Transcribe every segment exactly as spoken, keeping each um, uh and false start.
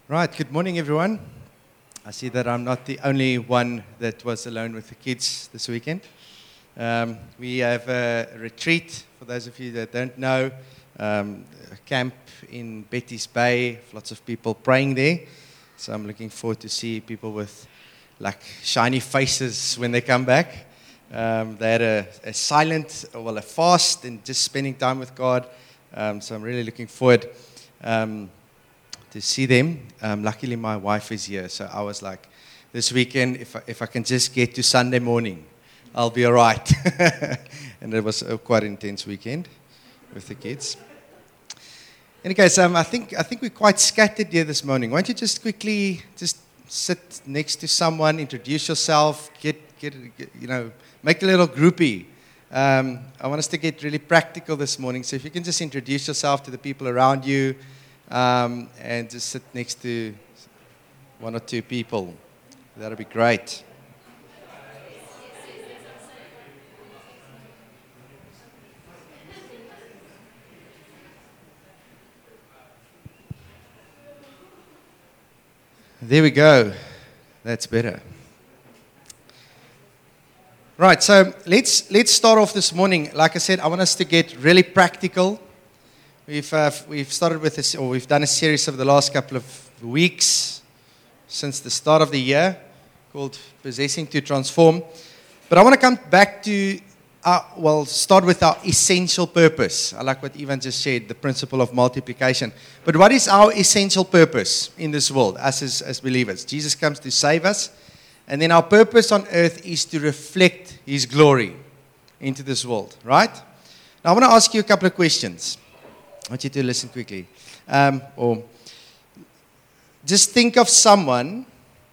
Right, good morning, everyone. I see that I'm not the only one that was alone with the kids this weekend. Um, we have a retreat, for those of you that don't know, um, a camp in Betty's Bay, lots of people praying there. So I'm looking forward to see people with like shiny faces when they come back. Um, they had a, a silent, well, a fast and just spending time with God. Um, so I'm really looking forward um, to see them. Um, luckily, my wife is here, so I was like, this weekend, if I, if I can just get to Sunday morning, I'll be all right. And it was a quite intense weekend with the kids. Any case, um, I think I think we're quite scattered here this morning. Why don't you just quickly just sit next to someone, introduce yourself, get get, get you know, make a little groupie. Um, I want us to get really practical this morning. So if you can just introduce yourself to the people around you. Um, and just sit next to one or two people. That'll be great. There we go. That's better. Right, so let's let's start off this morning. Like I said, I want us to get really practical. We've uh, we've started with this, or we've done a series over the last couple of weeks since the start of the year called Possessing to Transform. But I want to come back to, our, well, start with our essential purpose. I like what Ivan just shared, the principle of multiplication. But what is our essential purpose in this world, us as, as believers? Jesus comes to save us, and then our purpose on earth is to reflect His glory into this world, right? Now I want to ask you a couple of questions. I want you to listen quickly. Um, or just think of someone.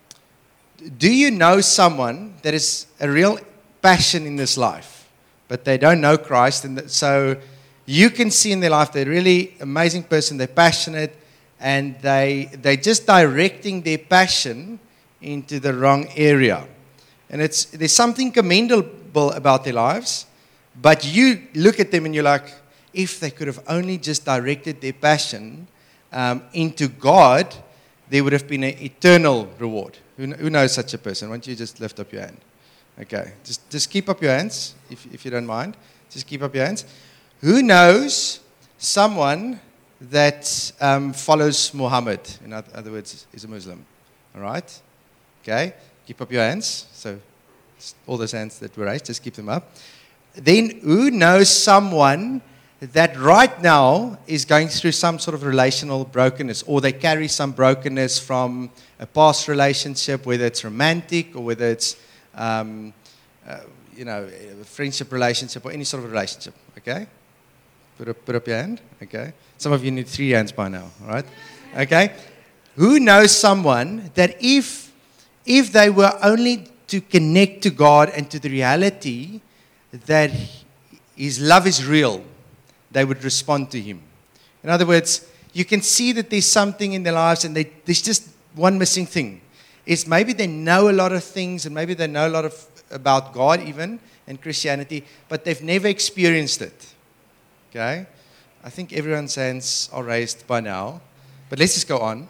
Do you know someone that is a real passion in this life, but they don't know Christ? And so you can see in their life they're a really amazing person, they're passionate, and they, they're just directing their passion into the wrong area. And it's there's something commendable about their lives, but you look at them and you're like, if they could have only just directed their passion um, into God, there would have been an eternal reward. Who, who knows such a person? Why don't you just lift up your hand? Okay, just just keep up your hands, if if you don't mind. Just keep up your hands. Who knows someone that um, follows Muhammad? In other words, is a Muslim. All right? Okay, keep up your hands. So all those hands that were raised, just keep them up. Then who knows someone that right now is going through some sort of relational brokenness, or they carry some brokenness from a past relationship, whether it's romantic or whether it's, um, uh, you know, a friendship relationship or any sort of relationship, okay? Put up, put up your hand, okay? Some of you need three hands by now, all right? Okay? Who knows someone that if, if they were only to connect to God and to the reality that His love is real, they would respond to Him. In other words, you can see that there's something in their lives and they, there's just one missing thing. Is maybe they know a lot of things and maybe they know a lot of about God even and Christianity, but they've never experienced it. Okay? I think everyone's hands are raised by now. But let's just go on,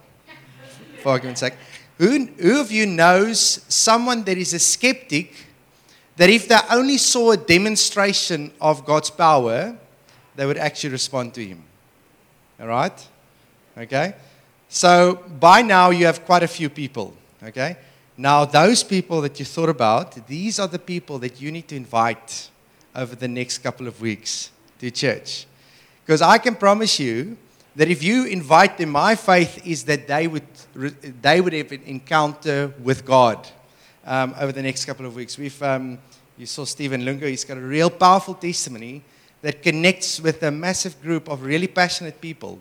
for argument's sake. Who, who of you knows someone that is a skeptic that if they only saw a demonstration of God's power, they would actually respond to Him? All right? Okay? So by now you have quite a few people. Okay? Now those people that you thought about, these are the people that you need to invite over the next couple of weeks to church. Because I can promise you that if you invite them, my faith is that they would they would have an encounter with God um, over the next couple of weeks. We've um, you saw Stephen Lungo. He's got a real powerful testimony that connects with a massive group of really passionate people,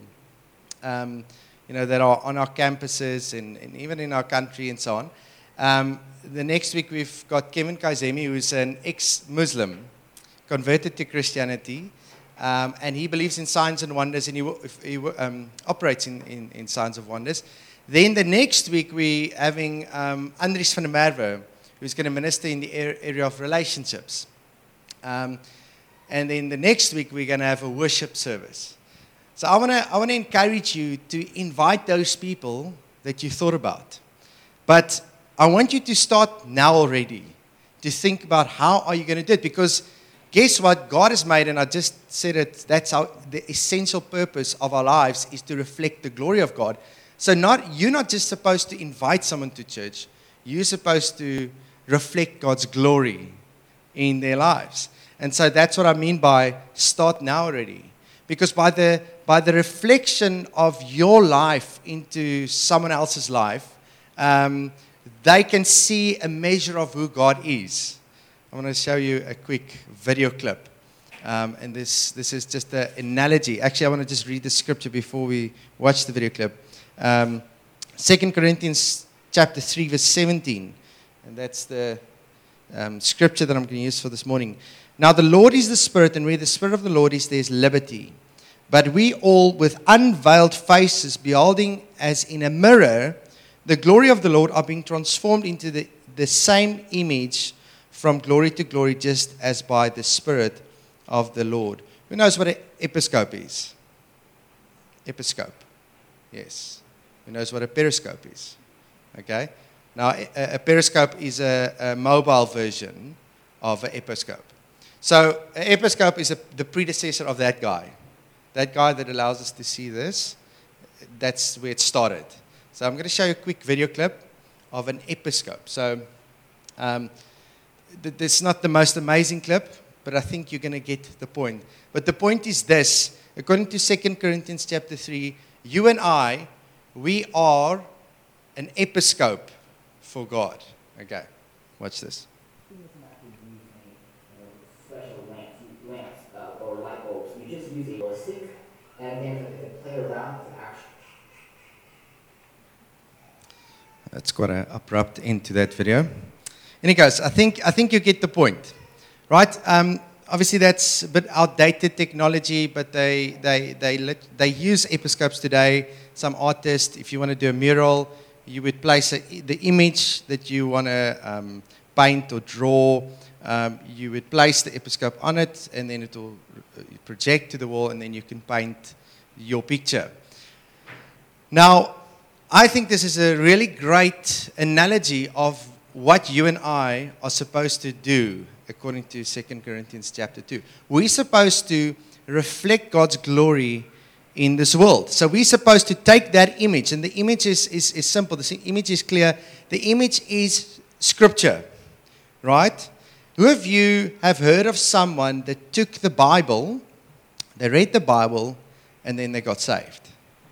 um, you know, that are on our campuses and, and even in our country and so on. Um, the next week we've got Kevin Kaizemi, who's an ex-Muslim, converted to Christianity, um, and he believes in signs and wonders, and he, he um, operates in, in, in signs and wonders. Then the next week we're having um, Andries van der Merwe, who's going to minister in the area of relationships. Um, And then the next week, we're going to have a worship service. So I want to I want to encourage you to invite those people that you thought about. But I want you to start now already to think about how are you going to do it. Because guess what? God has made, and I just said it, that's how the essential purpose of our lives is to reflect the glory of God. So not you're not just supposed to invite someone to church. You're supposed to reflect God's glory in their lives. And so that's what I mean by start now already. Because by the by the reflection of your life into someone else's life, um, they can see a measure of who God is. I want to show you a quick video clip. Um, and this this is just an analogy. Actually, I want to just read the scripture before we watch the video clip. Um, Second Corinthians chapter three, verse seventeen. And that's the um, scripture that I'm going to use for this morning. Now the Lord is the Spirit, and where the Spirit of the Lord is, there is liberty. But we all, with unveiled faces, beholding as in a mirror the glory of the Lord, are being transformed into the, the same image from glory to glory, just as by the Spirit of the Lord. Who knows what an episcope is? Episcope. Yes. Who knows what a periscope is? Okay. Now, a, a periscope is a, a mobile version of an episcope. So, an episcope is a, the predecessor of that guy. That guy that allows us to see this, that's where it started. So I'm going to show you a quick video clip of an episcope. So um, th- this is not the most amazing clip, but I think you're going to get the point. But the point is this. According to Second Corinthians chapter three, you and I, we are an episcope for God. Okay, watch this. Special lamps, lamps uh, or light bulbs. You just use a stick and then to play around with action. That's quite an abrupt end to that video. Any guys, I think I think you get the point, right? Um, obviously, that's a bit outdated technology, but they they they let, they use episcopes today. Some artists, if you want to do a mural, you would place a, the image that you want to um, paint or draw. Um, you would place the episcope on it, and then it will project to the wall, and then you can paint your picture. Now, I think this is a really great analogy of what you and I are supposed to do, according to Second Corinthians chapter two. We're supposed to reflect God's glory in this world. So we're supposed to take that image, and the image is, is, is simple. The image is clear. The image is Scripture, right? Who of you have heard of someone that took the Bible, they read the Bible, and then they got saved?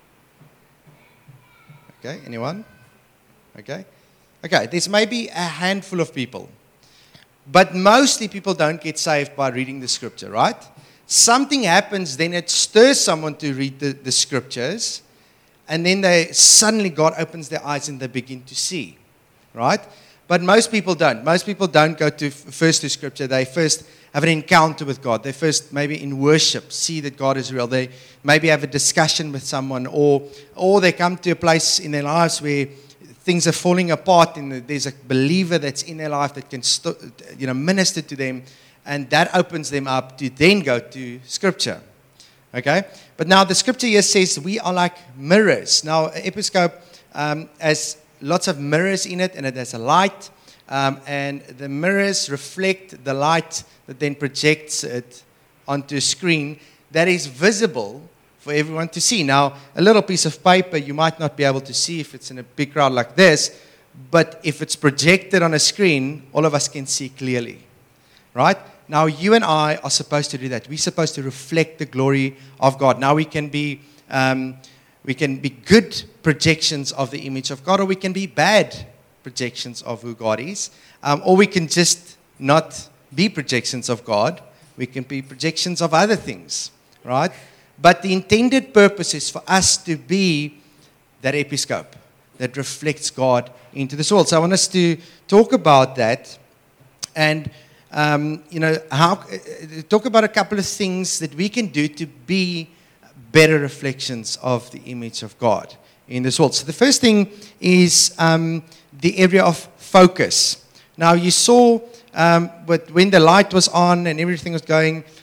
Okay, anyone? Okay. Okay, there's maybe a handful of people. But mostly people don't get saved by reading the Scripture, right? Something happens, then it stirs someone to read the, the Scriptures, and then they suddenly God opens their eyes and they begin to see, right? But most people don't. Most people don't go to first to Scripture. They first have an encounter with God. They first, maybe in worship, see that God is real. They maybe have a discussion with someone, or or they come to a place in their lives where things are falling apart, and there's a believer that's in their life that can st- you know, minister to them, and that opens them up to then go to Scripture. Okay? But now the Scripture here says we are like mirrors. Now, an episcope um, has lots of mirrors in it, and it has a light, um, and the mirrors reflect the light that then projects it onto a screen that is visible for everyone to see. Now, a little piece of paper you might not be able to see if it's in a big crowd like this, but if it's projected on a screen, all of us can see clearly, right? Now, you and I are supposed to do that. We're supposed to reflect the glory of God. Now, we can be um, we can be good projections of the image of God, or we can be bad projections of who God is, um, or we can just not be projections of God. We can be projections of other things, right? But the intended purpose is for us to be that episcope that reflects God into this world. So I want us to talk about that, and um, you know, how uh, talk about a couple of things that we can do to be better reflections of the image of God in this world. So the first thing is um, the area of focus. Now you saw, um, but when the light was on and everything was going,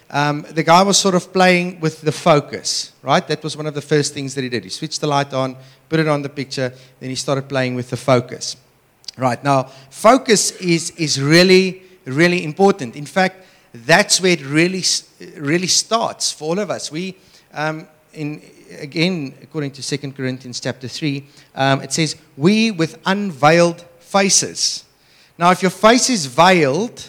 um, the guy was sort of playing with the focus, right? That was one of the first things that he did. He switched the light on, put it on the picture, then he started playing with the focus. Right, now, focus is, is really, really important. In fact, that's where it really, really starts for all of us. We, um, in again, according to Second Corinthians chapter three, um, it says, we with unveiled faces. Now, if your face is veiled,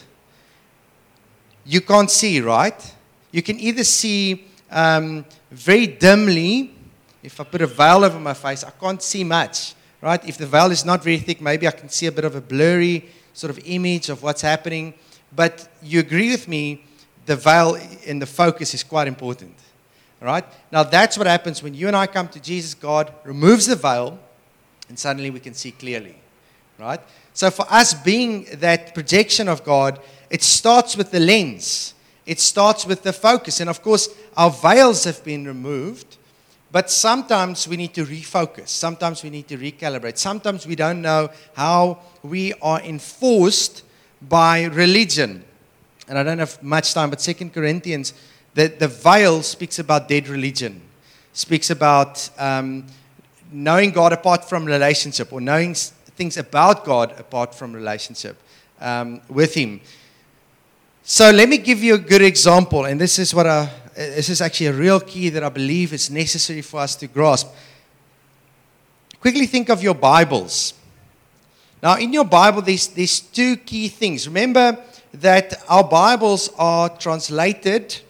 you can't see, right? You can either see um, very dimly. If I put a veil over my face, I can't see much, right? If the veil is not very thick, maybe I can see a bit of a blurry sort of image of what's happening. But you agree with me, the veil and the focus is quite important, right? Now, that's what happens when you and I come to Jesus. God removes the veil, and suddenly we can see clearly, right? So for us being that projection of God, it starts with the lens. It starts with the focus. And of course, our veils have been removed, but sometimes we need to refocus. Sometimes we need to recalibrate. Sometimes we don't know how we are enforced by religion. And I don't have much time, but Second Corinthians, the, the veil speaks about dead religion. Speaks about um, knowing God apart from relationship, or knowing things about God apart from relationship um, with Him. So let me give you a good example, and this is what I, this is actually a real key that I believe is necessary for us to grasp. Quickly think of your Bibles. Now, in your Bible, there's, there's two key things. Remember that our Bibles are translated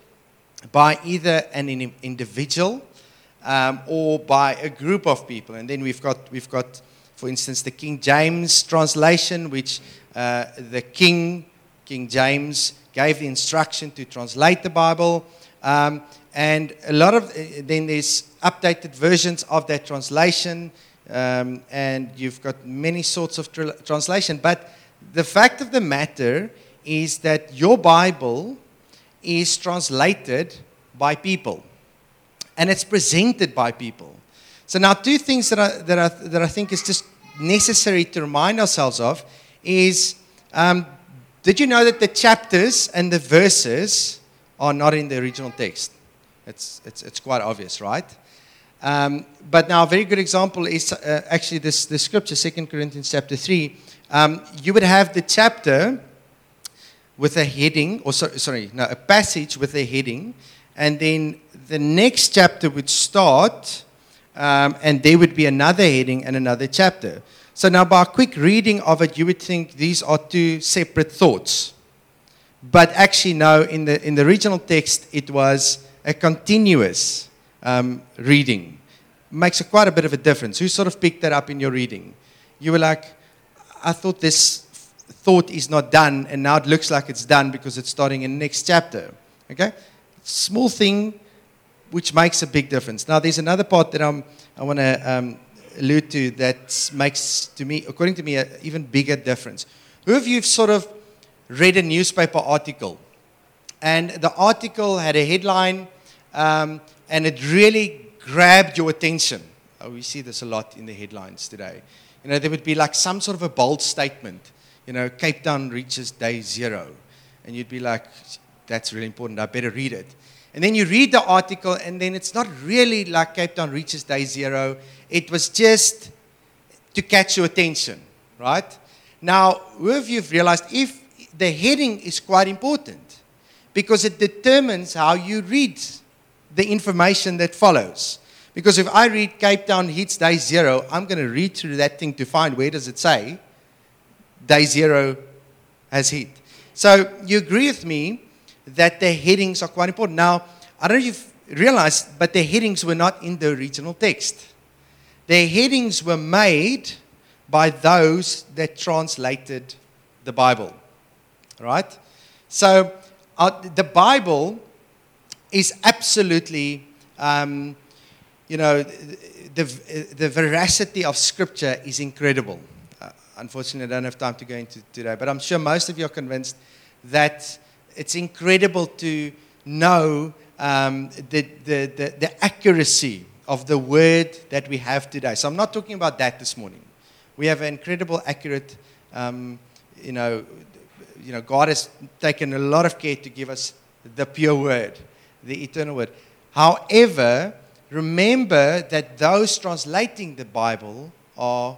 by either an individual um, or by a group of people. And then we've got, we've got, for instance, the King James translation, which uh, the King, King James, gave the instruction to translate the Bible. Um, and a lot of, then there's updated versions of that translation. Um, and you've got many sorts of tra- translation. But the fact of the matter is that your Bible is translated by people. And it's presented by people. So now two things that I, that I, that I think is just necessary to remind ourselves of is, um, did you know that the chapters and the verses are not in the original text? It's, it's, it's quite obvious, right? Um, but now a very good example is uh, actually this, this scripture, Second Corinthians chapter three. Um, you would have the chapter with a heading, or so, sorry, no, a passage with a heading, and then the next chapter would start, um, and there would be another heading and another chapter. So now by a quick reading of it, you would think these are two separate thoughts. But actually, no, in the, in the original text, it was a continuous Um, reading. Makes a quite a bit of a difference. Who sort of picked that up in your reading? You were like, I thought this thought is not done, and now it looks like it's done because it's starting in the next chapter. Okay? Small thing which makes a big difference. Now there's another part that I'm, I want to um, allude to that makes, to me, according to me, an even bigger difference. Who of you have sort of read a newspaper article, and the article had a headline, um, and it really grabbed your attention? Oh, we see this a lot in the headlines today. You know, there would be like some sort of a bold statement. You know, Cape Town reaches day zero. And you'd be like, that's really important, I better read it. And then you read the article, and then it's not really like Cape Town reaches day zero. It was just to catch your attention, right? Now, who of you have realized if the heading is quite important because it determines how you read the information that follows. Because if I read Cape Town hits day zero, I'm going to read through that thing to find where does it say day zero has hit. So you agree with me that the headings are quite important. Now, I don't know if you've realized, but the headings were not in the original text. The headings were made by those that translated the Bible. Right? So uh, the Bible is absolutely, um, you know, the, the veracity of Scripture is incredible. Uh, unfortunately, I don't have time to go into today, but I'm sure most of you are convinced that it's incredible to know um, the, the, the, the accuracy of the word that we have today. So I'm not talking about that this morning. We have an incredible, accurate, um, you know, you know, God has taken a lot of care to give us the pure word, the eternal word. However, remember that those translating the Bible are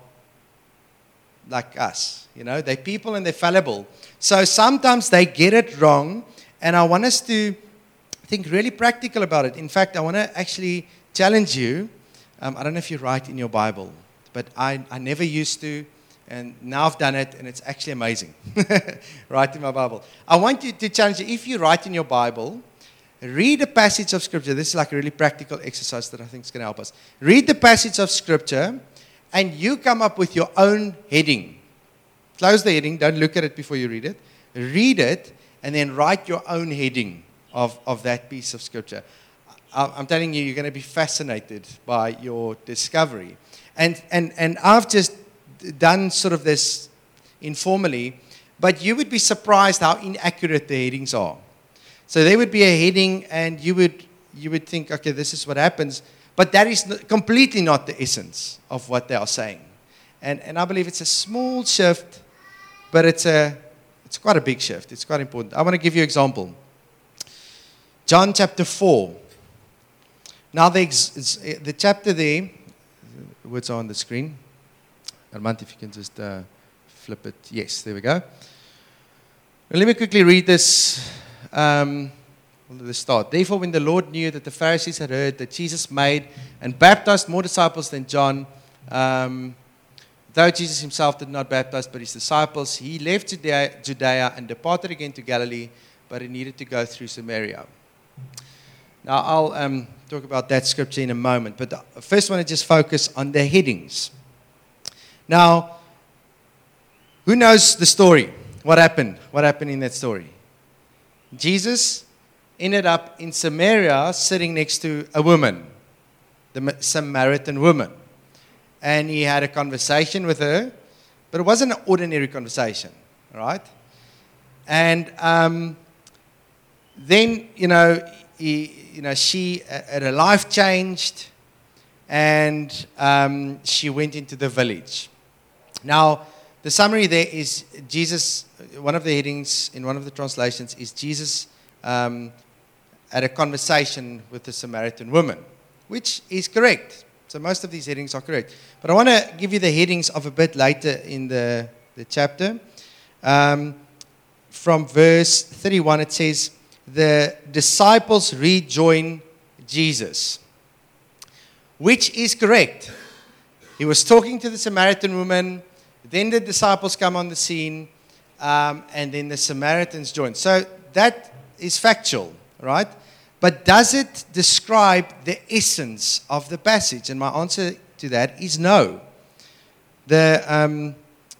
like us. You know, they're people and they're fallible. So sometimes they get it wrong, and I want us to think really practical about it. In fact, I want to actually challenge you. Um, I don't know if you write in your Bible, but I, I never used to, and now I've done it, and it's actually amazing. Write in my Bible. I want you to challenge you. If you write in your Bible, read a passage of Scripture. This is like a really practical exercise that I think is going to help us. Read the passage of Scripture, and you come up with your own heading. Close the heading. Don't look at it before you read it. Read it, and then write your own heading of, of that piece of Scripture. I'm telling you, you're going to be fascinated by your discovery. And, and, and I've just done sort of this informally, but you would be surprised how inaccurate the headings are. So there would be a heading, and you would you would think, okay, this is what happens, but that is not, completely not the essence of what they are saying. And and I believe it's a small shift, but it's a it's quite a big shift. It's quite important. I want to give you an example. John chapter four. Now the ex, the chapter there, the words are on the screen. Armand, if you can just uh, flip it. Yes, there we go. Now, let me quickly read this. Um, the start. Therefore, when the Lord knew that the Pharisees had heard that Jesus made and baptized more disciples than John, um, though Jesus himself did not baptize but his disciples, he left Judea, Judea and departed again to Galilee, but he needed to go through Samaria. Now, I'll um, talk about that scripture in a moment, but I first want to just focus on the headings. Now, who knows the story? What happened? What happened in that story? Jesus ended up in Samaria sitting next to a woman, the Samaritan woman. And he had a conversation with her, but it wasn't an ordinary conversation, right? And um, then, you know, he, you know, she had her life changed, and um, she went into the village. Now, the summary there is Jesus, one of the headings in one of the translations is Jesus um, had a conversation with the Samaritan woman, which is correct. So most of these headings are correct. But I want to give you the headings of a bit later in the, the chapter. Um, from verse thirty-one, it says, the disciples rejoin Jesus, which is correct. He was talking to the Samaritan woman. Then the disciples come on the scene, um, and then the Samaritans join. So that is factual, right? But does it describe the essence of the passage? And my answer to that is no. The um,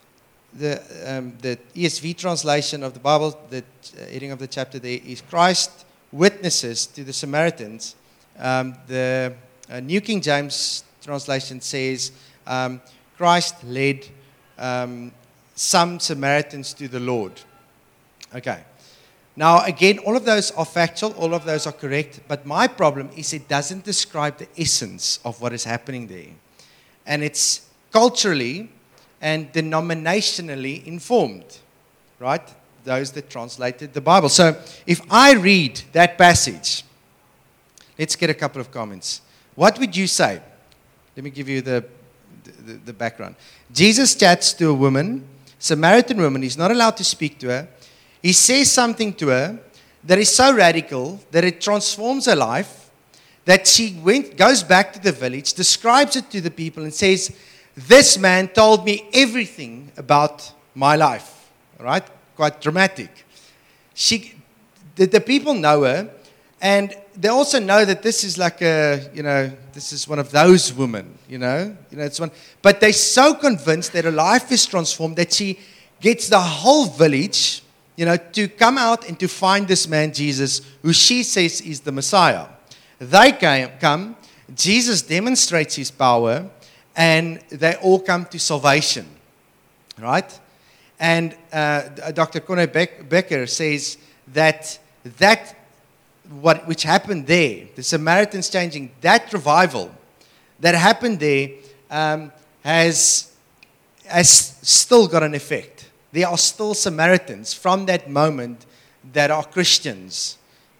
the um, the E S V translation of the Bible, the heading of the chapter there is Christ witnesses to the Samaritans. Um, the uh, New King James translation says um, Christ led Um, some Samaritans to the Lord. Okay. Now, again, all of those are factual, all of those are correct, but my problem is it doesn't describe the essence of what is happening there. And it's culturally and denominationally informed, right? Those that translated the Bible. So, if I read that passage, let's get a couple of comments. What would you say? Let me give you the The, the background. Jesus chats to a woman, Samaritan woman. He's not allowed to speak to her. He says something to her that is so radical that it transforms her life, that she went, goes back to the village, describes it to the people and says, this man told me everything about my life. All right? Quite dramatic. She, the, the people know her, and they also know that this is like a, you know, this is one of those women, you know. You know, it's one. But they're so convinced that her life is transformed that she gets the whole village, you know, to come out and to find this man, Jesus, who she says is the Messiah. They came, come, Jesus demonstrates his power, and they all come to salvation, right? And uh, Doctor Conor Becker says that that what which happened there, the Samaritans changing, that revival that happened there um, has, has still got an effect. There are still Samaritans from that moment that are Christians,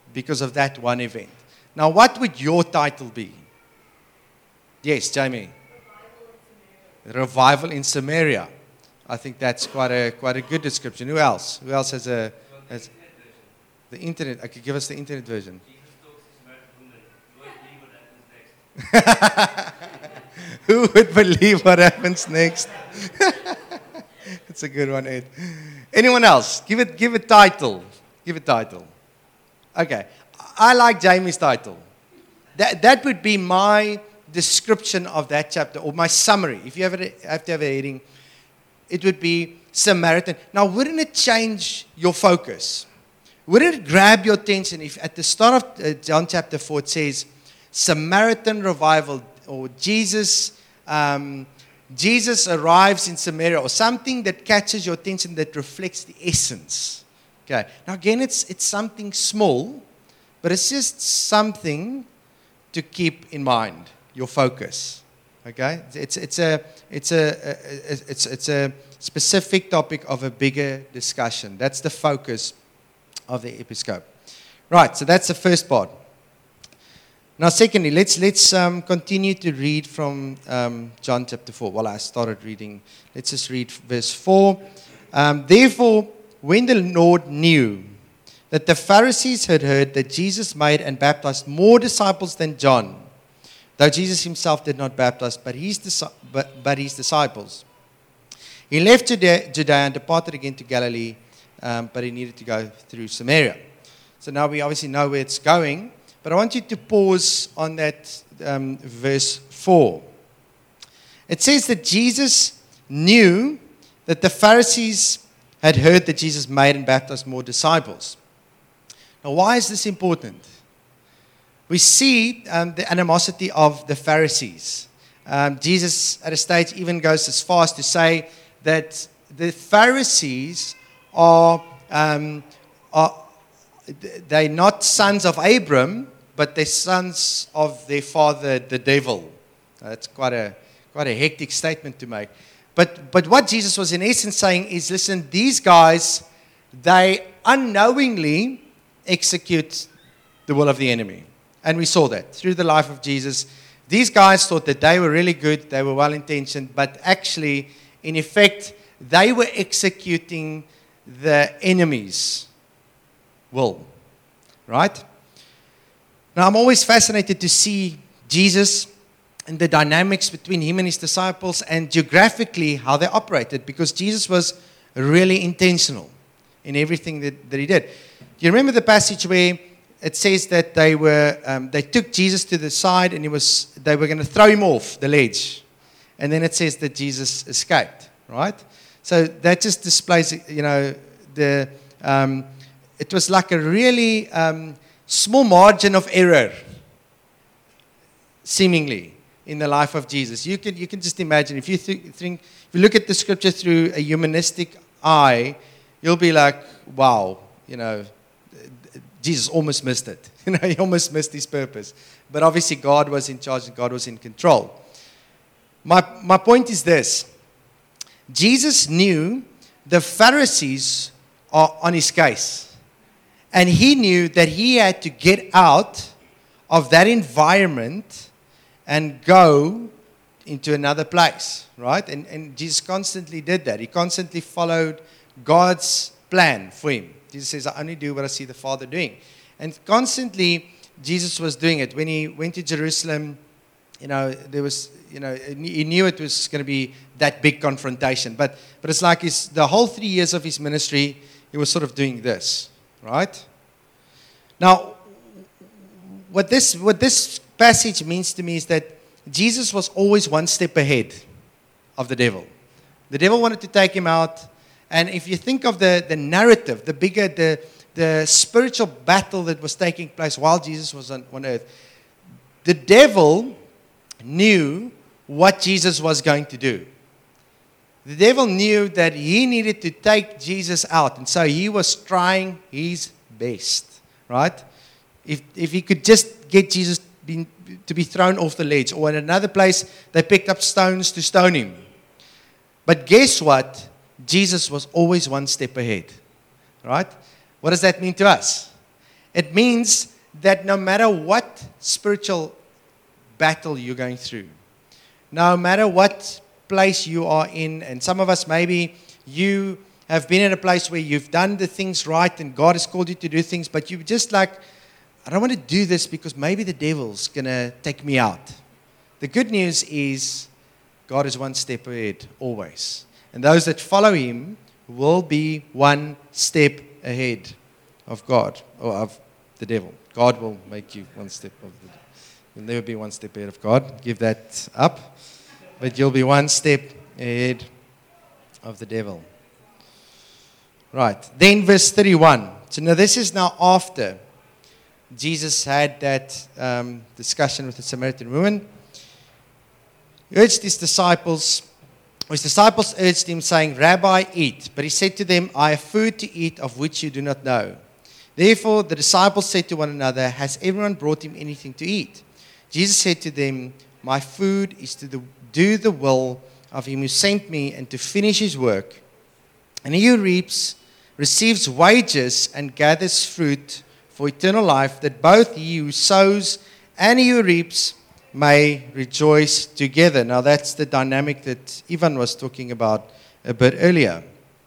because of that one event. Now, what would your title be? Yes, Jamie. Revival in Samaria. I think that's quite a quite a good description. Who else? Who else has a has the internet? I could give us the internet version. Who would believe what happens next? That's a good one, Ed. Anyone else? Give it give a title. Give a title. Okay. I like Jamie's title. That that would be my description of that chapter, or my summary. If you have, a, have to have a heading, it would be Samaritan. Now, wouldn't it change your focus? Wouldn't it grab your attention if at the start of uh, John chapter four it says Samaritan revival, or Jesus um, Jesus arrives in Samaria, or something that catches your attention that reflects the essence. Okay. Now again, it's it's something small, but it's just something to keep in mind. Your focus, okay? It's it's a it's a, a, a it's it's a specific topic of a bigger discussion. That's the focus of the episcope, right? So that's the first part. Now, secondly, let's let's um, continue to read from um, John chapter four. Well, I started reading. Let's just read verse four. Um, Therefore, when the Lord knew that the Pharisees had heard that Jesus made and baptized more disciples than John, though Jesus himself did not baptize, but his, but, but his disciples, he left Judea, Judea and departed again to Galilee, um, but he needed to go through Samaria. So now we obviously know where it's going, but I want you to pause on that um, verse four. It says that Jesus knew that the Pharisees had heard that Jesus made and baptized more disciples. Now, why is this important? We see um, the animosity of the Pharisees. Um, Jesus, at a stage, even goes as far as to say that the Pharisees are, um, are they're not sons of Abram, but they're sons of their father, the devil. That's quite a quite a hectic statement to make. But but what Jesus was in essence saying is, listen, these guys, they unknowingly execute the will of the enemy. And we saw that through the life of Jesus. These guys thought that they were really good, they were well-intentioned, but actually, in effect, they were executing the enemy's will. Right? Now, I'm always fascinated to see Jesus and the dynamics between him and his disciples, and geographically how they operated, because Jesus was really intentional in everything that, that he did. Do you remember the passage where it says that they were um, they took Jesus to the side and he was they were going to throw him off the ledge, and then it says that Jesus escaped, right? So that just displays, you know, the um, it was like a really um, small margin of error, seemingly, in the life of Jesus. You can you can just imagine, if you th- think if you look at the scripture through a humanistic eye, you'll be like, wow, you know, Jesus almost missed it. You know, he almost missed his purpose. But obviously God was in charge and God was in control. My my point is this. Jesus knew the Pharisees are on his case. And he knew that he had to get out of that environment and go into another place, right? And, and Jesus constantly did that. He constantly followed God's plan for him. Jesus says, I only do what I see the Father doing. And constantly, Jesus was doing it. When he went to Jerusalem, you know, there was, you know, he knew it was going to be that big confrontation. But but it's like his, the whole three years of his ministry, he was sort of doing this, right? Now, what this what this passage means to me is that Jesus was always one step ahead of the devil. The devil wanted to take him out. And if you think of the, the narrative, the bigger, the, the spiritual battle that was taking place while Jesus was on, on earth, the devil knew what Jesus was going to do. The devil knew that he needed to take Jesus out. And so he was trying his best, right? If, if he could just get Jesus be, to be thrown off the ledge. Or in another place, they picked up stones to stone him. But guess what? Jesus was always one step ahead, right? What does that mean to us? It means that no matter what spiritual battle you're going through, no matter what place you are in, and some of us maybe you have been in a place where you've done the things right and God has called you to do things, but you're just like, I don't want to do this because maybe the devil's going to take me out. The good news is God is one step ahead, always. And those that follow Him will be one step ahead of God, or of the devil. God will make you one step of the devil. You'll never be one step ahead of God. Give that up. But you'll be one step ahead of the devil. Right. Then verse thirty-one. So now this is now after Jesus had that um, discussion with the Samaritan woman. He urged his disciples, or his disciples urged him, saying, Rabbi, eat. But he said to them, I have food to eat of which you do not know. Therefore the disciples said to one another, has everyone brought him anything to eat? Jesus said to them, my food is to the, do the will of him who sent me and to finish his work. And he who reaps receives wages and gathers fruit for eternal life, that both he who sows and he who reaps may rejoice together. Now that's the dynamic that Ivan was talking about a bit earlier.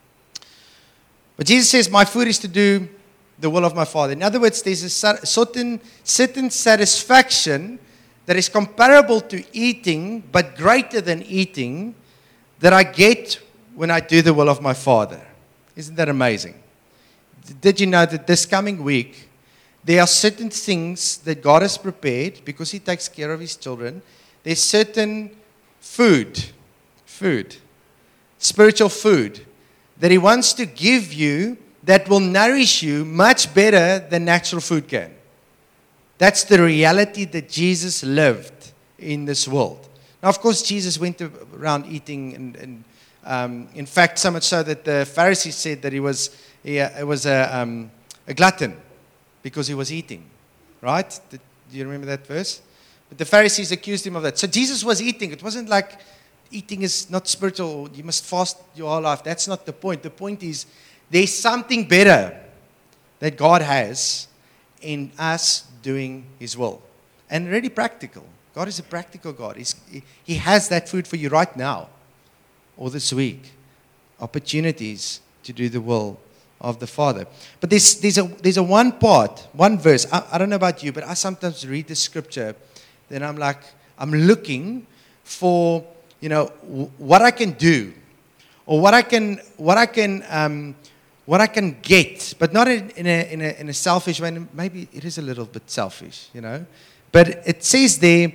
But Jesus says, my food is to do the will of my Father. In other words, there's a certain, certain satisfaction that is comparable to eating, but greater than eating, that I get when I do the will of my Father. Isn't that amazing? Did you know that this coming week, there are certain things that God has prepared because He takes care of His children. There's certain food, food, spiritual food that He wants to give you that will nourish you much better than natural food can. That's the reality that Jesus lived in this world. Now, of course, Jesus went around eating, and, and um, in fact, so much so that the Pharisees said that he was, he, uh, it was a, um, a glutton, because he was eating, right? Do you remember that verse? But the Pharisees accused him of that. So Jesus was eating. It wasn't like eating is not spiritual. You must fast your whole life. That's not the point. The point is there's something better that God has in us doing His will. And really practical. God is a practical God. He's, he, he has that food for you right now or this week. Opportunities to do the will of the Father. But there's, there's, a, there's a one part, one verse. I, I don't know about you, but I sometimes read the scripture, then I'm like, I'm looking for, you know, w- what I can do, or what I can, what I can, um, what I can get, but not in, in, a, in, a, in a selfish way. Maybe it is a little bit selfish, you know. But it says there,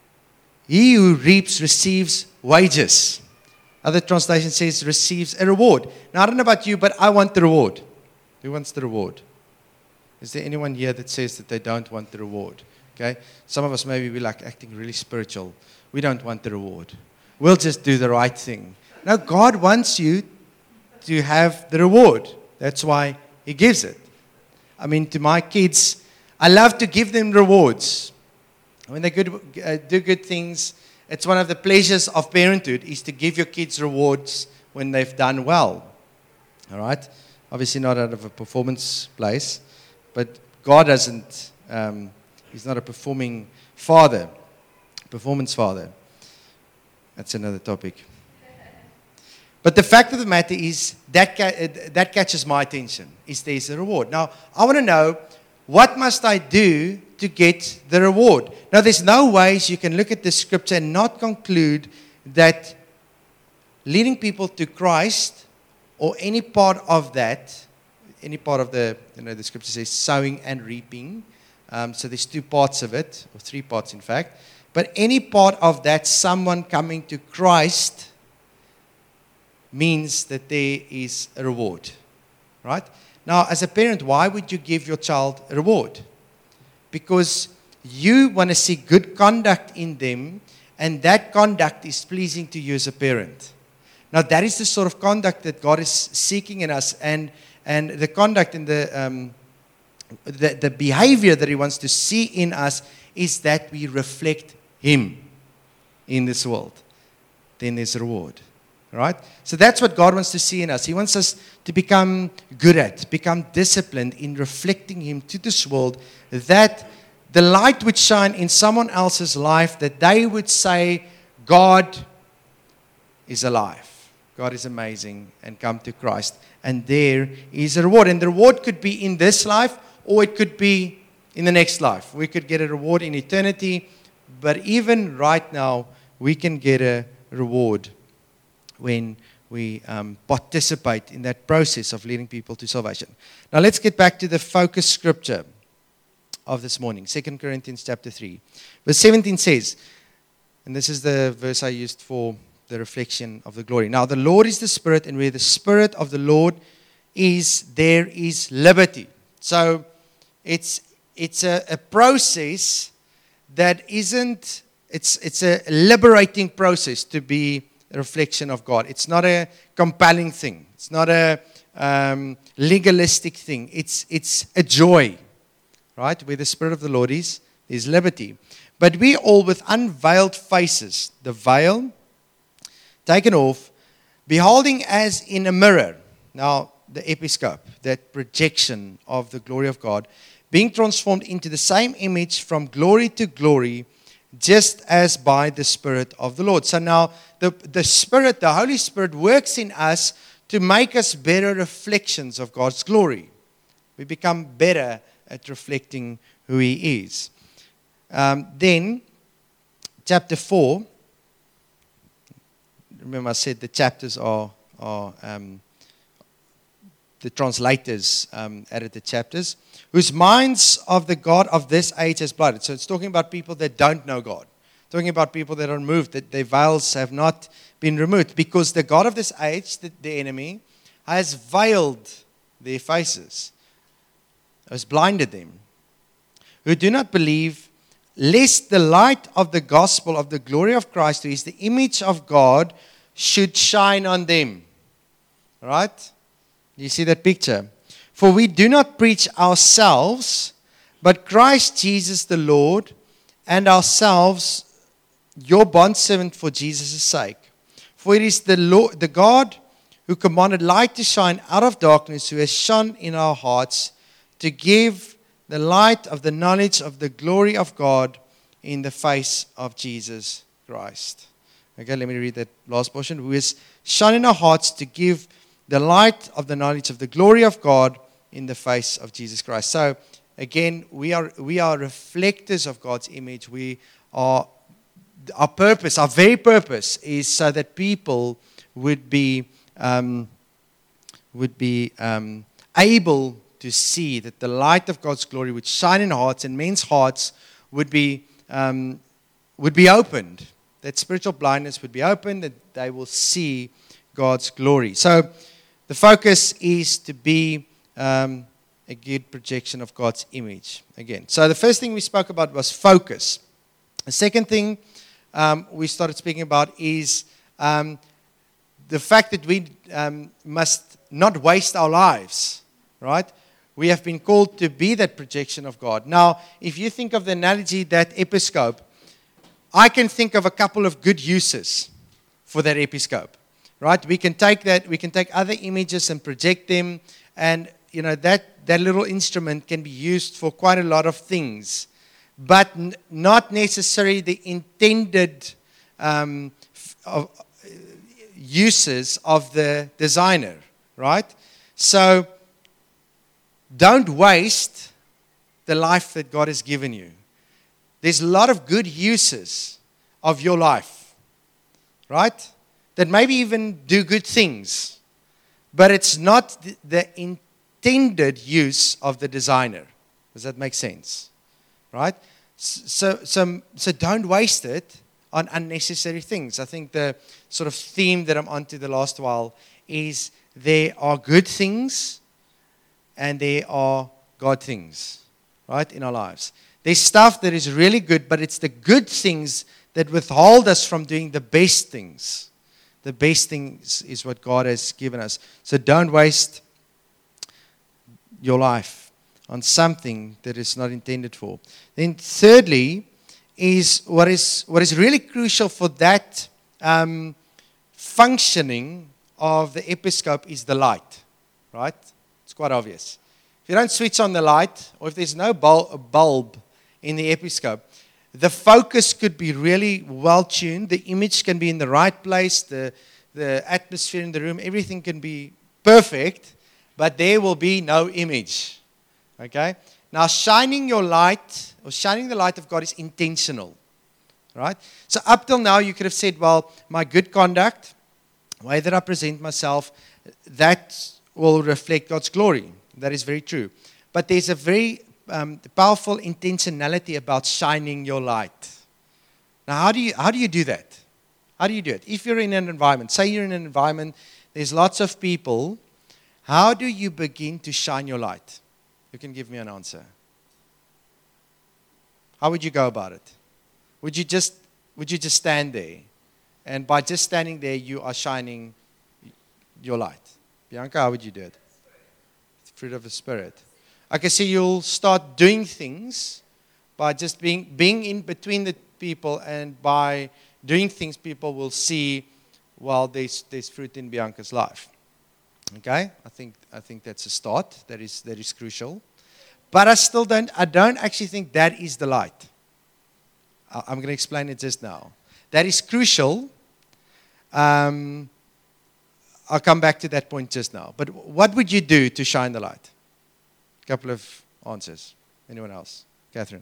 he who reaps receives wages. Other translation says receives a reward. Now, I don't know about you, but I want the reward. Who wants the reward? Is there anyone here that says that they don't want the reward? Okay. Some of us maybe be like acting really spiritual. We don't want the reward. We'll just do the right thing. No, God wants you to have the reward. That's why He gives it. I mean, to my kids, I love to give them rewards. When they good, uh, do good things, it's one of the pleasures of parenthood is to give your kids rewards when they've done well. All right? Obviously not out of a performance place, but God doesn't, um, He's not a performing father, performance father. That's another topic. But the fact of the matter is that ca- that catches my attention, is there's a reward. Now, I want to know, what must I do to get the reward? Now, there's no ways you can look at the scripture and not conclude that leading people to Christ, or any part of that, any part of the, you know, the scripture says sowing and reaping. Um, so there's two parts of it, or three parts in fact. But any part of that, someone coming to Christ, means that there is a reward, right? Now, as a parent, why would you give your child a reward? Because you want to see good conduct in them, and that conduct is pleasing to you as a parent. Now, that is the sort of conduct that God is seeking in us, and and the conduct and the um, the, the behavior that He wants to see in us is that we reflect Him in this world. Then there's a reward. Right? So that's what God wants to see in us. He wants us to become good at, become disciplined in reflecting Him to this world, that the light would shine in someone else's life, that they would say, God is alive. God is amazing, and come to Christ. And there is a reward. And the reward could be in this life, or it could be in the next life. We could get a reward in eternity, but even right now, we can get a reward when we um, participate in that process of leading people to salvation. Now let's get back to the focus scripture of this morning, Second Corinthians chapter three. Verse seventeen says, and this is the verse I used for the reflection of the glory. Now the Lord is the Spirit, and where the Spirit of the Lord is, there is liberty. So it's it's a, a process that isn't, it's it's a liberating process to be a reflection of God. It's not a compelling thing. It's not a um, legalistic thing. It's it's a joy, right? Where the Spirit of the Lord is, there's liberty. But we all with unveiled faces, the veil taken off, beholding as in a mirror. Now, the episcope, that projection of the glory of God, being transformed into the same image from glory to glory, just as by the Spirit of the Lord. So now, the, the Spirit, the Holy Spirit, works in us to make us better reflections of God's glory. We become better at reflecting who He is. Um, then, chapter four, remember I said the chapters are, are um, the translators um, added the chapters, whose minds of the God of this age has blinded. So it's talking about people that don't know God. Talking about people that are removed, that their veils have not been removed. Because the God of this age, the, the enemy, has veiled their faces, has blinded them, who do not believe, lest the light of the gospel of the glory of Christ, who is the image of God, should shine on them. All right? You see that picture? For we do not preach ourselves, but Christ Jesus the Lord, and ourselves your bondservant for Jesus' sake. For it is the Lord, the God who commanded light to shine out of darkness, who has shone in our hearts to give the light of the knowledge of the glory of God in the face of Jesus Christ. Okay, let me read that last portion. Who has shone in our hearts to give the light of the knowledge of the glory of God in the face of Jesus Christ. So, again, we are we are reflectors of God's image. We are, our purpose, our very purpose, is so that people would be um, would be um, able to see that the light of God's glory would shine in hearts, and men's hearts would be um, would be opened. That spiritual blindness would be opened, that they will see God's glory. So the focus is to be um, a good projection of God's image again. So the first thing we spoke about was focus. The second thing um, we started speaking about is um, the fact that we um, must not waste our lives, right? We have been called to be that projection of God. Now, if you think of the analogy, that episcope, I can think of a couple of good uses for that episcope, right? We can take that, we can take other images and project them, and you know that that little instrument can be used for quite a lot of things, but n- not necessarily the intended um, f- of, uh, uses of the designer, right? So don't waste the life that God has given you. There's a lot of good uses of your life, right? That maybe even do good things, but it's not the, the intended use of the designer. Does that make sense? Right? So, so, so don't waste it on unnecessary things. I think the sort of theme that I'm onto the last while is there are good things and there are God things, right, in our lives. There's stuff that is really good, but it's the good things that withhold us from doing the best things. The best things is what God has given us. So don't waste your life on something that is not intended for. Then thirdly, is what is what is really crucial for that um, functioning of the episcope is the light, right? It's quite obvious. If you don't switch on the light, or if there's no bul- bulb in the episcope, the focus could be really well tuned. The image can be in the right place. The, the atmosphere in the room, everything can be perfect, but there will be no image. Okay? Now, shining your light, or shining the light of God is intentional. Right? So up till now, you could have said, well, my good conduct, the way that I present myself, that will reflect God's glory. That is very true. But there's a very um, powerful intentionality about shining your light. Now, how do you how do you do that? How do you do it? If you're in an environment, say you're in an environment, there's lots of people, how do you begin to shine your light? You can give me an answer. How would you go about it? Would you just would you just stand there? And by just standing there, you are shining your light. Bianca, how would you do it? Fruit of the Spirit. Okay, so you'll start doing things by just being being in between the people, and by doing things, people will see, well, there's there's fruit in Bianca's life. Okay, I think I think that's a start. That is that is crucial. But I still don't I don't actually think that is the light. I'm going to explain it just now. That is crucial. Um, I'll come back to that point just now. But what would you do to shine the light? A couple of answers. Anyone else? Catherine?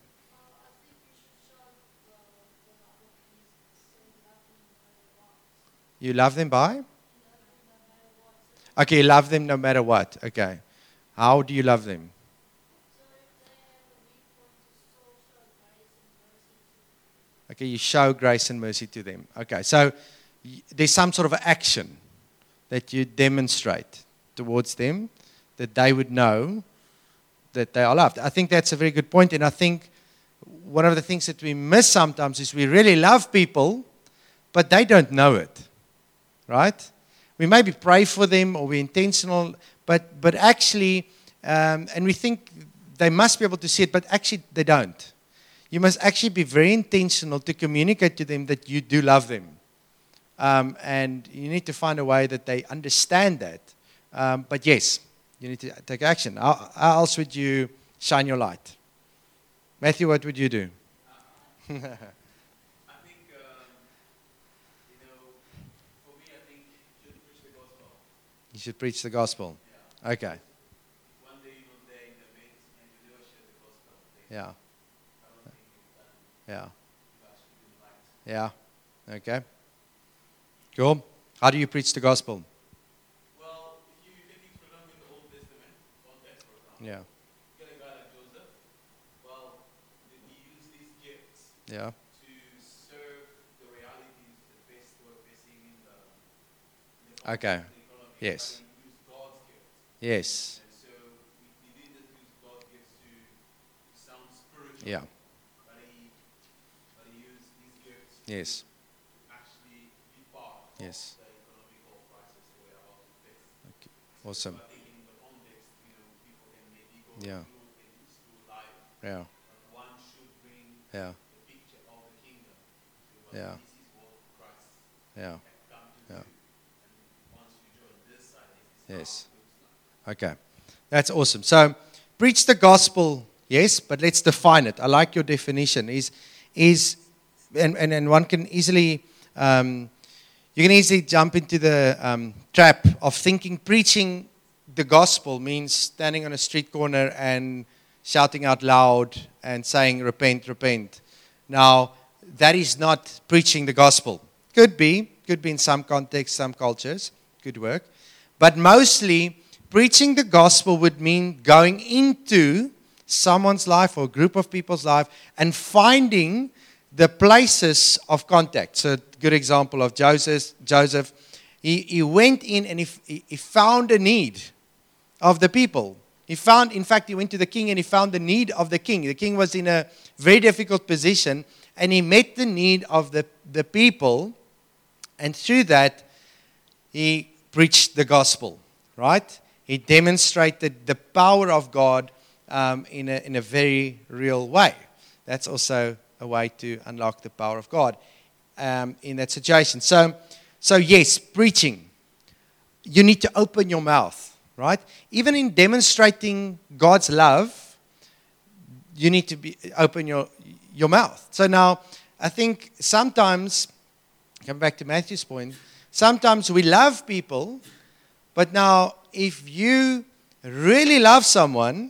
You love them by? Okay, you love them no matter what. Okay. How do you love them? Okay, you show grace and mercy to them. Okay, so y- there's some sort of action that you demonstrate towards them that they would know that they are loved. I think that's a very good point, and I think one of the things that we miss sometimes is we really love people, but they don't know it, right? We maybe pray for them or we're intentional, but, but actually, um, and we think they must be able to see it, but actually they don't. You must actually be very intentional to communicate to them that you do love them. Um, and you need to find a way that they understand that. Um, but yes, you need to take action. How, how else would you shine your light? Matthew, what would you do? I think, um, you know, for me, I think you should preach the gospel. You should preach the gospel. Yeah. Okay. One day you're not there in the midst and you don't share the gospel. Then Yeah. I don't think you've done, Yeah. you've actually been right. Yeah. Okay. Cool. How do you preach the gospel? Well, if you take it for example in the Old Testament context, for example, Yeah. you get a guy like Joseph. Well, he used these gifts Yeah. to serve the realities that face were facing in the, in the Okay. context of the economy. Yes. But he used God's gifts. Yes. And so he, he didn't just use God's gifts to, to sound spiritual. Yeah. But he, but he used these gifts Yes. to actually be part Yes. of the economical crisis that we're about to face. Okay. Awesome. So I think in the context, you know, people can maybe go Yeah. through things through life, Yeah. but one should bring Yeah. the picture of the kingdom. So, Yeah. This is what Christ Yeah. had come to Yeah. do. And once you join this side, this is Yes. how it looks like. Okay. That's awesome. So, preach the gospel, yes, but let's define it. I like your definition. Is, is and, and, and one can easily, um, you can easily jump into the um, trap of thinking preaching the gospel means standing on a street corner and shouting out loud and saying, repent, repent. Now, that is not preaching the gospel. Could be, could be in some contexts, some cultures, could work. But mostly, preaching the gospel would mean going into someone's life or a group of people's life and finding the places of contact. So, a good example of Joseph. Joseph, he, he went in and he, he found a need of the people. He found, in fact, he went to the king and he found the need of the king. The king was in a very difficult position and he met the need of the, the people, and through that, he preached the gospel, right? He demonstrated the power of God um, in, a, in a very real way. That's also a way to unlock the power of God um, in that situation. So, So yes, preaching. You need to open your mouth, right? Even in demonstrating God's love, you need to be open your your mouth. So now, I think sometimes, come back to Matthew's point, sometimes we love people, but now if you really love someone,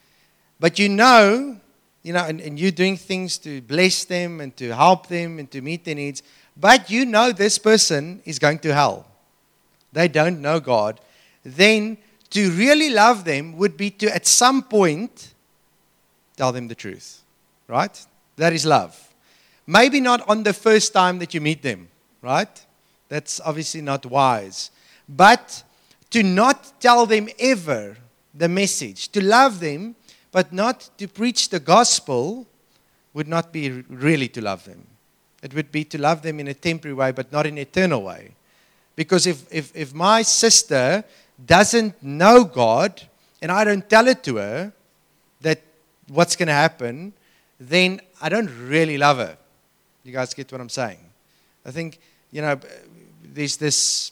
but you know, you know, and, and you're doing things to bless them and to help them and to meet their needs, but you know this person is going to hell. They don't know God. Then to really love them would be to, at some point, tell them the truth. Right? That is love. Maybe not on the first time that you meet them. Right? That's obviously not wise. But to not tell them ever the message, to love them, but not to preach the gospel, would not be really to love them. It would be to love them in a temporary way, but not in an eternal way. Because if, if, if my sister doesn't know God, and I don't tell it to her that what's going to happen, then I don't really love her. You guys get what I'm saying? I think, you know, there's this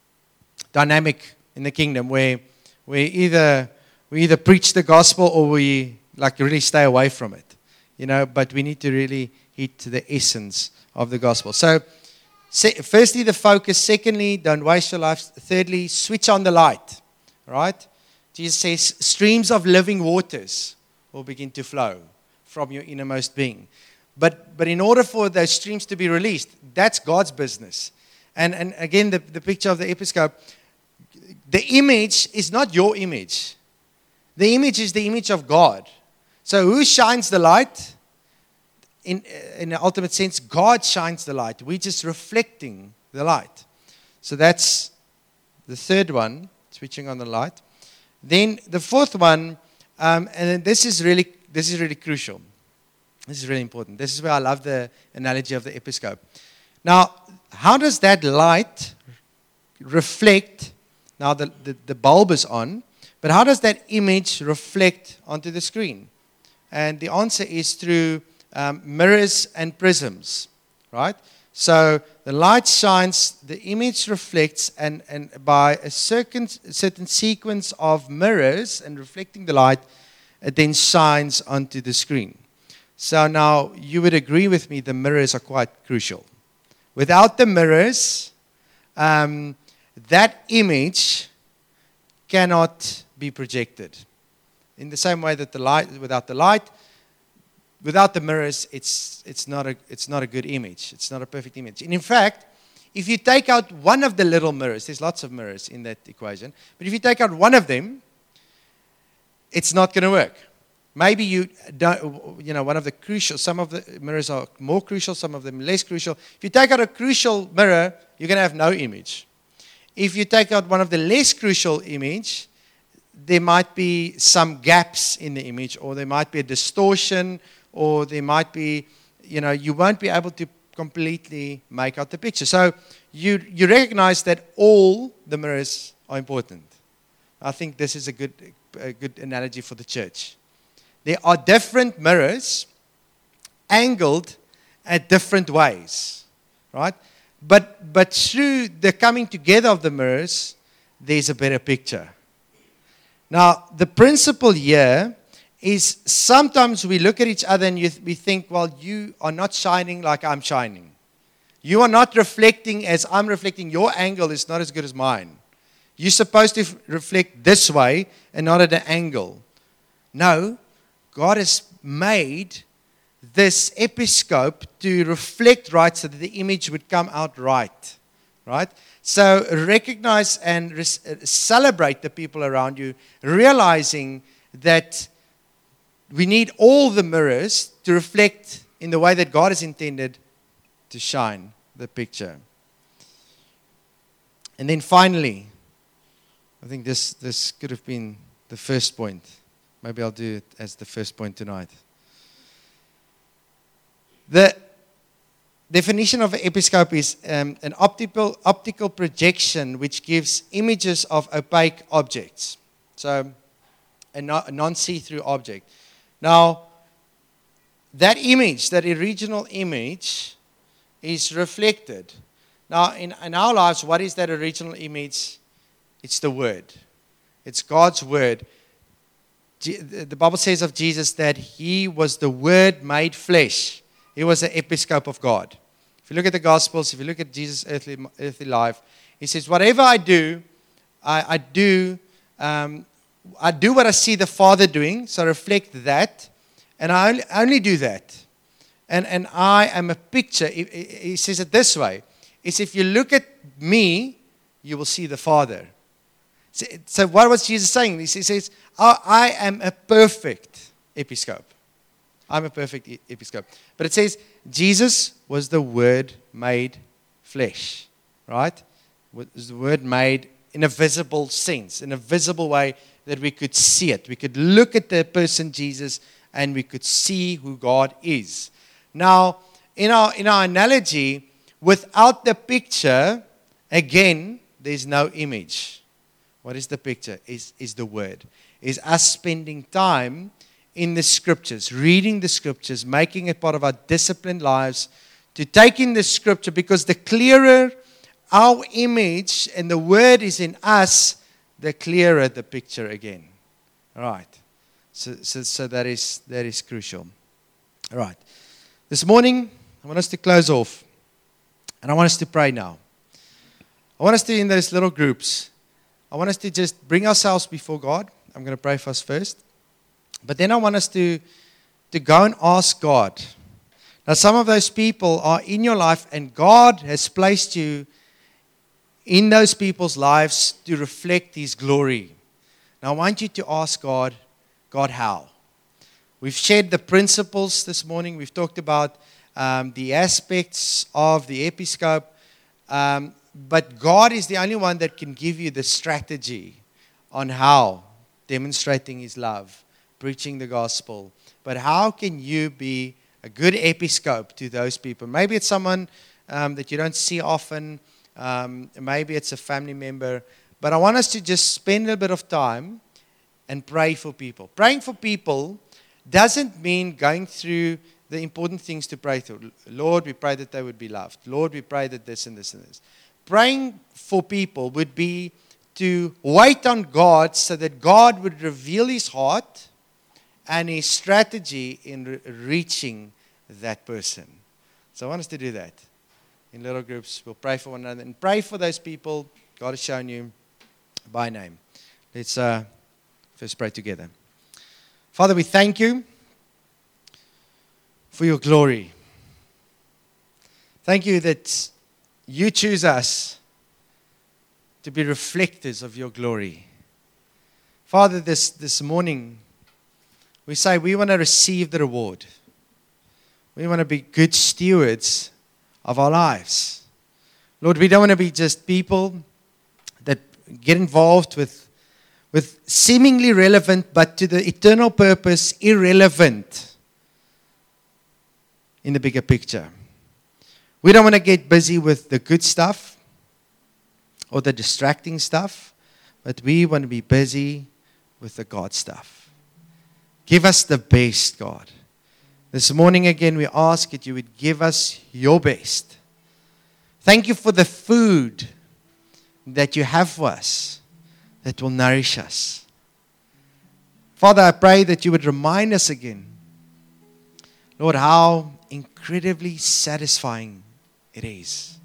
dynamic in the kingdom where we either we either preach the gospel or we like really stay away from it. You know, but we need to really hit the essence of the gospel. So, firstly, the focus. Secondly, don't waste your life. Thirdly, switch on the light. Right? Jesus says, streams of living waters will begin to flow from your innermost being. But but in order for those streams to be released, that's God's business. And and again, the, the picture of the episcope, the image is not your image. The image is the image of God. So who shines the light? In, in the ultimate sense, God shines the light. We're just reflecting the light. So that's the third one, switching on the light. Then the fourth one, um, and this is really this is really crucial. This is really important. This is where I love the analogy of the episcope. Now, how does that light reflect? Now the, the, the bulb is on, but how does that image reflect onto the screen? And the answer is through um, mirrors and prisms, right? So the light shines, the image reflects, and, and by a certain, certain sequence of mirrors and reflecting the light, it then shines onto the screen. So now you would agree with me, the mirrors are quite crucial. Without the mirrors, um, that image cannot be projected. In the same way that the light, without the light, without the mirrors, it's it's not a it's not a good image. It's not a perfect image. And in fact, if you take out one of the little mirrors, there's lots of mirrors in that equation, but if you take out one of them, it's not going to work. Maybe you don't, you know, one of the crucial, some of the mirrors are more crucial, some of them less crucial. If you take out a crucial mirror, you're going to have no image. If you take out one of the less crucial image, there might be some gaps in the image, or there might be a distortion, or there might be, you know, you won't be able to completely make out the picture. So you you recognize that all the mirrors are important. I think this is a good a good analogy for the church. There are different mirrors angled at different ways, right? But but through the coming together of the mirrors, there's a better picture. Now, the principle here is sometimes we look at each other and you, we think, well, you are not shining like I'm shining. You are not reflecting as I'm reflecting. Your angle is not as good as mine. You're supposed to f- reflect this way and not at an angle. No, God has made this episcope to reflect right so that the image would come out right. Right? So recognize and re- celebrate the people around you, realizing that we need all the mirrors to reflect in the way that God has intended to shine the picture. And then finally, I think this, this could have been the first point. Maybe I'll do it as the first point tonight. The definition of an episcope is um, an optical optical projection which gives images of opaque objects. So, a, no, a non-see-through object. Now, that image, that original image, is reflected. Now, in, in our lives, what is that original image? It's the Word. It's God's Word. Je- the Bible says of Jesus that He was the Word made flesh. He was the episcope of God. If you look at the Gospels, if you look at Jesus' earthly, earthly life, He says, whatever I do, I, I do um, I do what I see the Father doing, so I reflect that, and I only, only do that. And, and I am a picture. He, he says it this way. It's if you look at me, you will see the Father. So, so what was Jesus saying? He says, I, I am a perfect episcope. I'm a perfect e- episcope. But it says, Jesus was the Word made flesh. Right? Was the Word made in a visible sense, in a visible way that we could see it. We could look at the person Jesus and we could see who God is. Now, in our, in our analogy, without the picture, again, there's no image. What is the picture? Is is the Word. Is us spending time in the Scriptures, reading the Scriptures, making it part of our disciplined lives, to take in the Scripture, because the clearer our image and the Word is in us, the clearer the picture again. All right. So, so, so that is that is crucial. All right. This morning, I want us to close off. And I want us to pray now. I want us to, in those little groups, I want us to just bring ourselves before God. I'm going to pray for us first. But then I want us to, to go and ask God. Now, some of those people are in your life, and God has placed you in those people's lives to reflect His glory. Now, I want you to ask God, God, how? We've shared the principles this morning. We've talked about um, the aspects of the episcope. Um, but God is the only one that can give you the strategy on how demonstrating His love, preaching the gospel. But how can you be a good episcope to those people? Maybe it's someone um, that you don't see often. Um, maybe it's a family member. But I want us to just spend a bit of time and pray for people. Praying for people doesn't mean going through the important things to pray through. Lord, we pray that they would be loved. Lord, we pray that this and this and this. Praying for people would be to wait on God so that God would reveal His heart and His strategy in re- reaching that person. So I want us to do that. In little groups, we'll pray for one another and pray for those people God has shown you by name. Let's uh, first pray together. Father, we thank You for Your glory. Thank You that You choose us to be reflectors of Your glory. Father, this, this morning, we say we want to receive the reward. We want to be good stewards of our lives. Lord, we don't want to be just people that get involved with with seemingly relevant, but to the eternal purpose, irrelevant in the bigger picture. We don't want to get busy with the good stuff or the distracting stuff, but we want to be busy with the God stuff. Give us the best, God. This morning again, we ask that You would give us Your best. Thank You for the food that You have for us, that will nourish us. Father, I pray that You would remind us again, Lord, how incredibly satisfying it is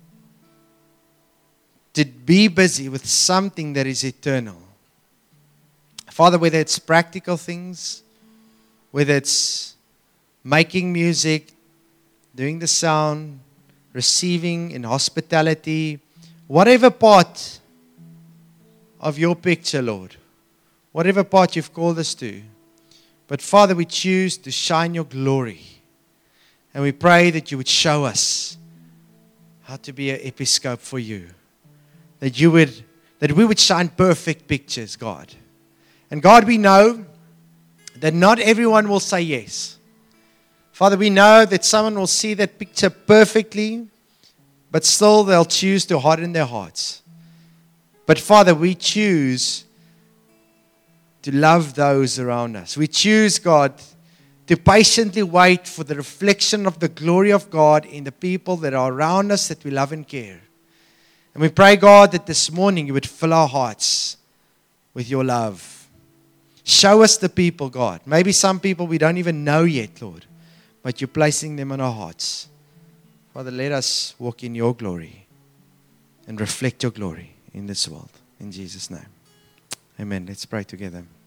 to be busy with something that is eternal. Father, whether it's practical things, whether it's making music, doing the sound, receiving in hospitality, whatever part of Your picture, Lord, whatever part You've called us to. But Father, we choose to shine Your glory. And we pray that You would show us how to be an episcope for You. That You would, that we would shine perfect pictures, God. And God, we know that not everyone will say yes. Father, we know that someone will see that picture perfectly, but still they'll choose to harden their hearts. But Father, we choose to love those around us. We choose, God, to patiently wait for the reflection of the glory of God in the people that are around us that we love and care. And we pray, God, that this morning you would fill our hearts with your love. Show us the people, God. Maybe some people we don't even know yet, Lord, but you're placing them in our hearts. Father, let us walk in your glory and reflect your glory in this world. In Jesus' name. Amen. Let's pray together.